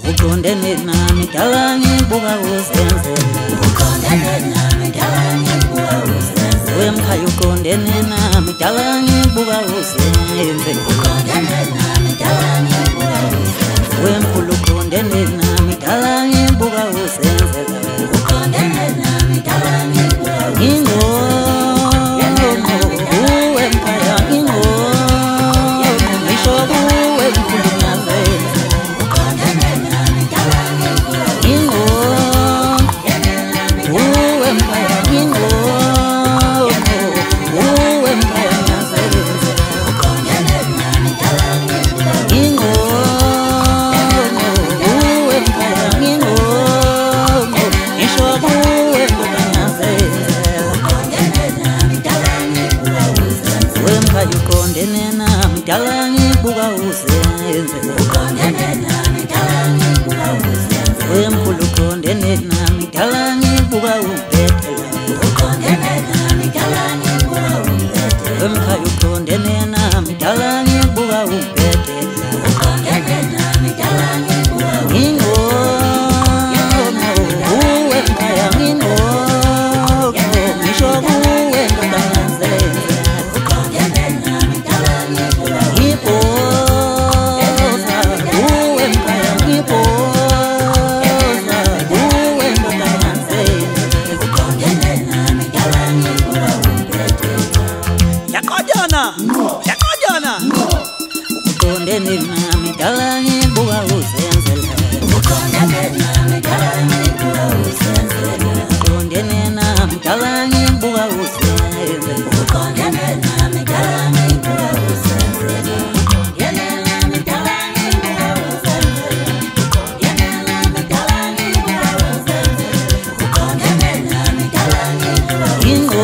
uqondene nami dala ngibuka uzenzela uqondene nami dala ngibuka uzenzela wemkhaya uqondene nami dala ngibuka uzenzela uqondene nami dala ngibuka uzenzela wemkhulu uqondene nami dala ngibuka uzenzela uqondene nami dala ngibuka uqondene nami dala ngibuka uzenzela uqondene nami dala ngibuka uzenzela wemkhulu uqondene nami dala ngibuka ubhedela uqondene nami dala ngibuka uzenzela wemkhaya uqondene nami dala ngibuka ubhedela uqondene nami dala ngibuka wemkhaya ngisho kuwe uqondene nami dala ngibuka uzenzela uqondene nami dala ngibuka uzenzela uqondene nami dala ngibuka uzenzela uqondene nami dala ngibuka uzenzela uqondene nami dala ngibuka uzenzela uqondene nami dala ngibuka uzenzela uqondene nami dala ngibuka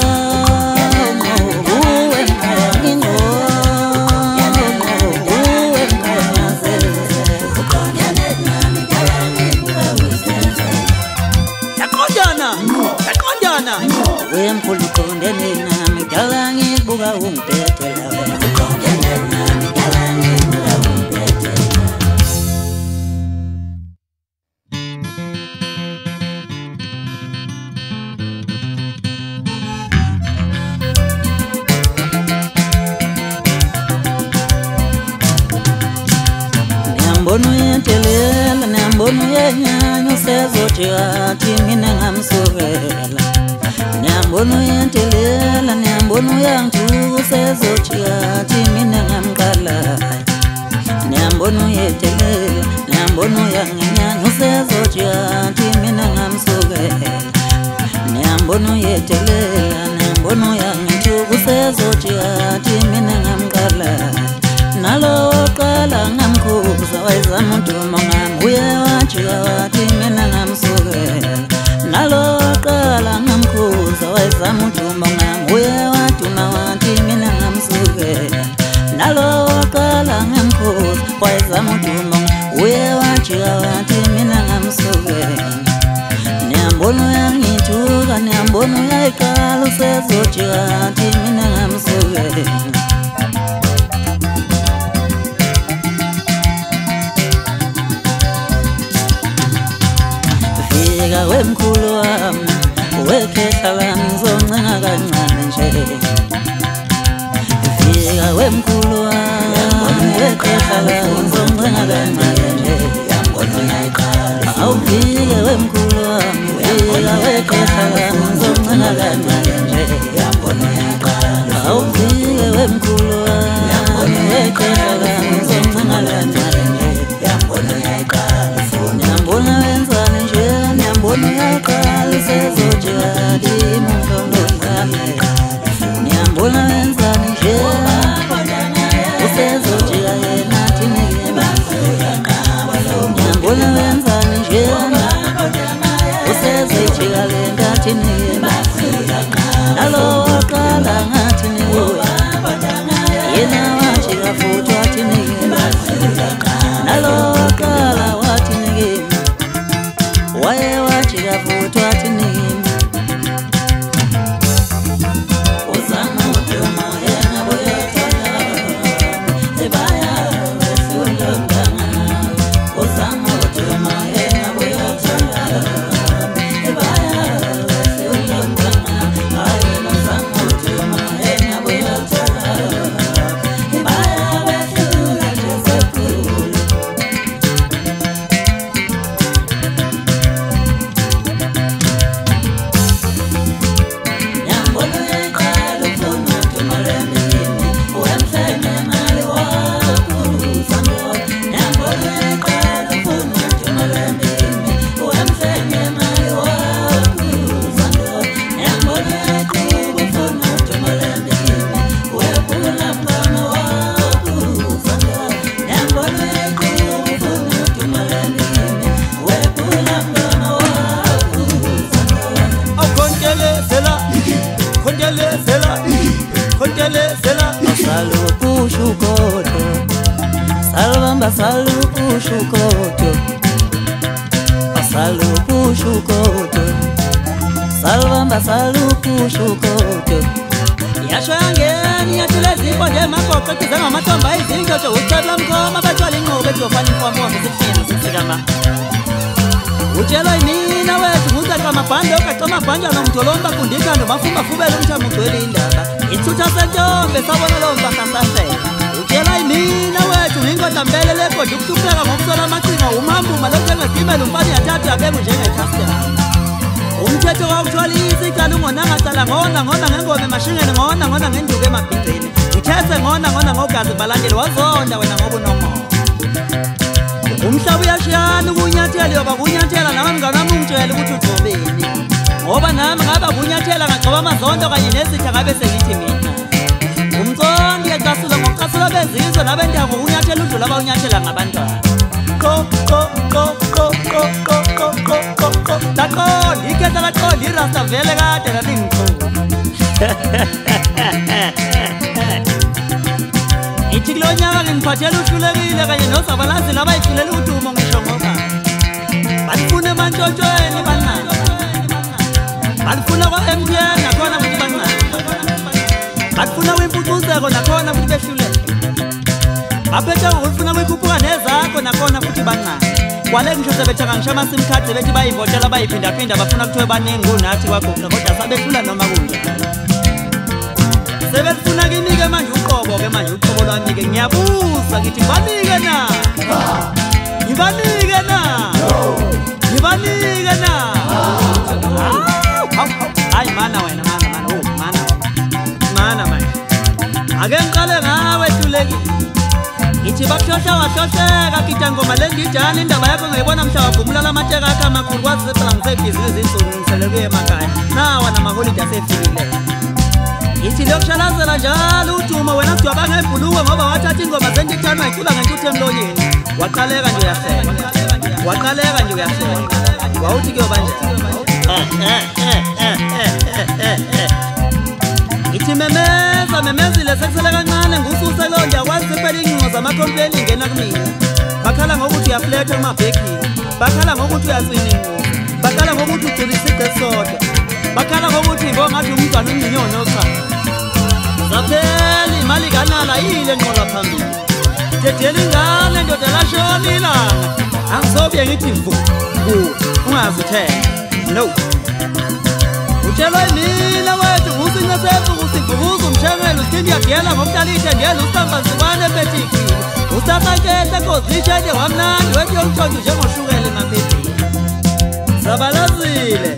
wemkhulu uqondene nami dala ngibuka ungibhedela uqondene nami dala ngibuka uzenzela Niyambona uyentelela niyambona uyenyanya usezothi athi mina ngamsukela niyambona uyentelela niyambona uyangithuka usezothi athi mina ngamqala niyambona uyentelela niyambona uyanginyanya usezothi athi mina ngamsukela niyambona uyentelela niyambona uyangithuka usezothi athi mina ngamqala nalo qala ngamkhuza wayezama uduma ngami uye wajika wathi mina ngamsukela nalo qala ngamkhuza wayezama uduma ngami uye waduma wathi mina ngamsukela nalo qala ngamkhuza wayezama uduma uye wajika wathi mina ngamsukela niyambona uyangithuka niyambona uyayiqala usezojika wathi mina ngamsukela wemkhulu wami wekhehla lami ngizoncenga kancane nje fika wemkhulu wami wekhehla lami ngizoncenga kancane nje awufike wemkhulu wami fika wekhehla lami ngizoncenga kancane nje awufike wemkhulu wami wekhehla lami ngizoncenga kancane nje niyambona wenzani nje niyambona uyaqala usezojikadi mungolongami niyambona wenzani nje usezojika yena thinikima niyambona wenzani nje usezojika lenta thinikima nalo waqala ngathi nibuya yena wajika futhi wathinikima nalo waqala wathinikima waye wajika futhi wathinikima uzama uduma salupushukoto salupushukoto salvamba salupushukoto yashangeni yatulezipho nje magoqo kiza ngamathomba izinto ucabula mkhoma bathwala inqobe ezofana inkomo ngesifini sisikama utshela yimina wethu nguzaqha amabhande ogaqa amabhande nomtholomba kundika nomafumba fubela umthamo ugcwele indaba ithutha sentombe sabona lo mpahla sasela utshela yimina wethu ngingodwa mbelele kodwa ukuhlupheka ngokusola amacingo umambuma lokhu engegibela umfana yathatha abeke njengecustard umthetho wakuthwalisa icala ungonangacala ngona ngengome emashingeni ngona ngenduku emabhideni ngithese ngona ngogazi balandeli wazonda wena ngoba unomoya umhlaba uyashiyana ukunyathela yoba kunyathela nami mngane wami ungitshela ukuthi ugcobeni ngoba nami ngaba kunyathela ngagcoba amazonto kanye nezitha ngabe sengithi mina umcondi yacasula ngokucasula bezizwe nabendawo unyathela udlula abawunyathela ngabantwana laqonda ikhetha laqonda irasta vele kade lalingicula ithi kulo nyaka ngingiphathela uhlulekile kanye nozabalazini abayifulela udumo ngisho ngoba balifuna emantshontshweni bancane balifuna kwa-MTN nakhona futhi bancane balifuna kwimpucuzeko nakhona futhi behluleke baphethe ngokulifuna kwikhuphuka nezakho nakhona futhi bancane kwale ngisho sebethaka ngisho amasim cards bethi bayivotela bayiphindaphinda bafuna kuthiwe baningi kunathi kwagoqa kodwa sabehlula noma kunjalo sebefuna kinike manje uqobo-ke manje uqobo lwami-ke ngiyabuza ngithi ngibanike na ngibanike na ngibanike na hayi mana wena mana manje ake ngiqale ngawe hlulekile ngithi bakuhlohla wahlohleka kita ngoma le ngijani indaba yakho ngayibona mhla wavumula amatsheka akho amakhulu kwazi sephela ngisebhizinisi insuku ngiselelwe emakhaya nawa namaholide asefikile ithi lokushalazela njalo udumo wena sidwaba ngebhuluwe ngoba wathatha ingoma zentithani wayicula ngentuthu emlonyeni waqaleka nje uyahleka wawuthi kuyoba nje ithi memezile sekusele kancane ngususe lo ndiyakwazi siphela ingcingo zamakhompeni ingena kumina bakhala ngokuthi uyafletha emabhekini bakhala ngokuthi uyaswina inqubo bakhala ngokuthi ugcula isiqu esisodwa bakhala ngokuthi ngongathi umntwana umnyinyoni okhaya zaphela imali kanala yile nqola phambili dedela ingane ndoda lashona ilanga angisobye ngithi mvu ungazithela no utshela yimina wethu ngusincesefu kusigqubuza umshengelo usithindi yagela ngomdalite ndiyela usambanzikwane epetikile usasankethe kozishede wamnandi wethi yomthonto njengoshukela emaphepini zabalazile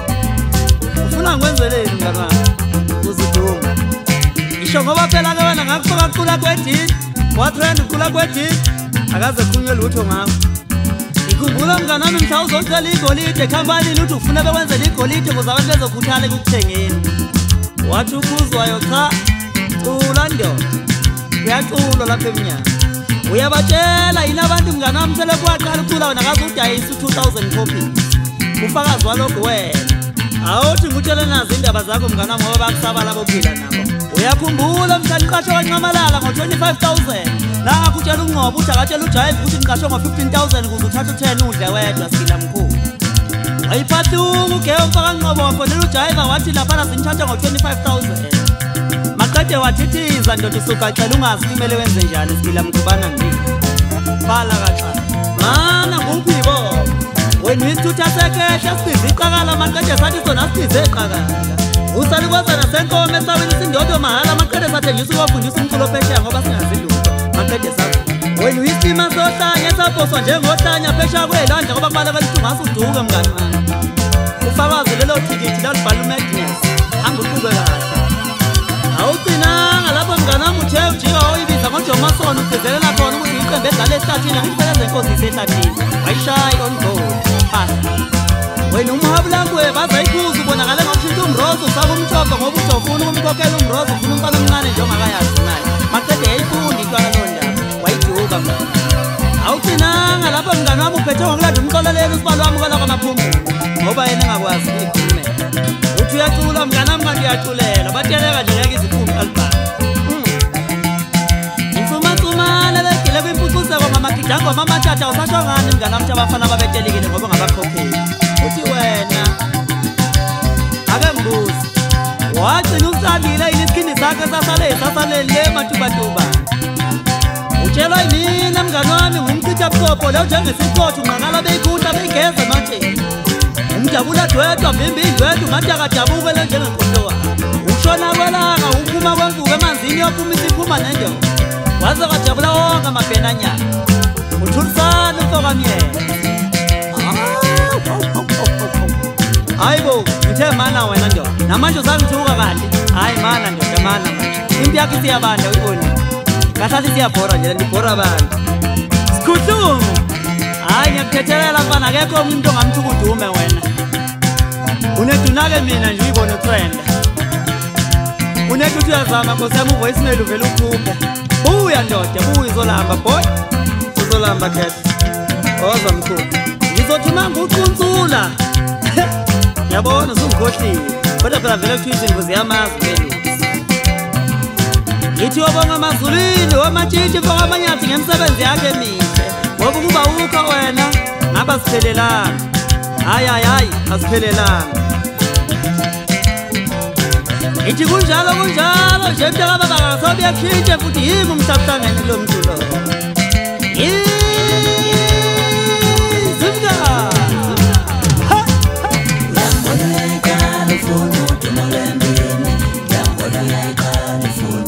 ufuna ngikwenzeleni mngani wami uziduma ngisho ngoba phela-ke wena ngakusoka kucula kwedini watrend ucula kwedini akaze khulunywe lutho ngakho ngikhumbula mngani wami mhla uzocela igolide ekhampanini uthi ufuna bekwenzela igolide ukuze abantu bezokhuthale ekukuthengeni wathi ukuzwayo cha cula ndoda uyaculwa lapha emnyama uyabatshela yini abantu mngani wami selokhu waqala ucula wena kaze udayisa u-2000 copies ufakazi walokhu wena awuthi ngutshele nazo indaba zakho mngani wami ngoba bakusabala bophila nabo uyakhumbula mhla niqashwe waNcamalala ngo-25,000 nangakutshela unqobo uthi akatshela ujayive ukuthi niqashwe ngo-15,000 ukuze uthathe 10 udle wedwa sikila mkhulu wayiphathuka ugeyo mfaka nqobo wafonela ujayiva wathi laphana sinithathe ngo-25,000 maqede wathithiza ndoda usugacela ungazi kumele wenze njani sikila mkhubana ndini bhala kaxala mana nguphi-bo wena uyisithutha sekehla sibize iqakala maqede sathi sona sibize iqakala usalikwaza nasenkomo esawini sindodo mahala maqede sathengisa ukwafundisa umculo phesheya ngoba singazilutho maqede sathi wena uyisima sohlanya esaphoswa njengohlanya phesheya kwelandla ngoba kumale kwelithi ungasuduke mngani wami ufakazi lelo thikithi lalibhala uMagnus anguquke kahle awugcinanga lapho mngani wami uthe ujika wayibiza ngoJomason ugcizelela khona ukuthi iqembu edlala esihlathini angikusebenza inkosi isehlathini wayishaya on goal wena umhabulanguwe bazayikhuza ubonakale ngokushintsha umrozo ufaka umthombo ngoba uzofuna ukumkhokhela umrozo ufuna umfana omncane njengakayazi naye maqede yayifunda intwana loo ndaba wayiduka mngani awugcinanga lapho mngani wami uphethe ngokulanda umxoleleni usibalo wamukela kwamaphumulo ngoba yena engakwazi ukuyikhulumela uthi uyacula mngani wami kanti uyaculela bateleka nje ngeke iziphumi alibhani insumansumane begile kwimpucuzeko ngamagida mama tata usasho ngani mnganami abafana babetelekile ngoba ngabakhokheli uthi wena ake ngibuze wagcina usandile isikini sakhe sasale le matubatuba utshelwa yini mngani wami ngumchitha bukhopho lo njengesipotho ungaqala beyikhuhla beyigeza manje umjabula dwedwa vimbi indwedwa ngathi akadabuke le njengeqotowa ushona kwelanga uphuma kwemvuko emanzini yophuma isiphuma nendo waze kwajabula wonke amabhenanyana uthulisana umfokamyela hayibo ngithe mana wena ndoda namanje uzangithuka kanti hayi mana ndoda mana manje impi yakho isiyabanda uyiboni kahlali siyabhora nje ndibhora abantu sikhuhlungu hayi ngiyakuthethelela mfana akekho umuntu ongamthuka udume wena unedunake mina nje uyibone friend unethi uyazama nkosi yami uvoicemail uvele ukhuphe buya ndoda buya izolamba boy uzolamba khetha oza mkhulu ngizothi manga uquntsula yabona usungikhohlile kodwa phela vele kuthiwa izinto ziyamazi vele ngithi wabonga amazulwini wamatshitshi mfoka amanyathi ngemisebenzi yakhe emihle ngoba ukuba ukho wena ngaba siphelelanga hayi asiphelelanga ithi kunjalo nje mntakababa kasobe yakhitshe futhi yimi umhlabuhlangene lo mculo Yambona